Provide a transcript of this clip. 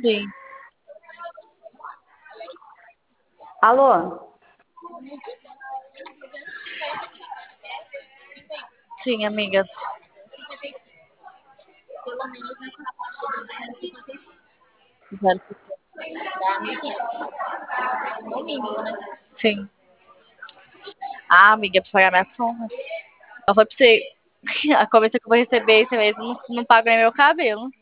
Sim, Alô? sim, amiga. Sim. Ah, amiga, pra pagar minhas contas. Eu falei pra você, a comissão que eu vou receber esse mês não paga nem meu cabelo.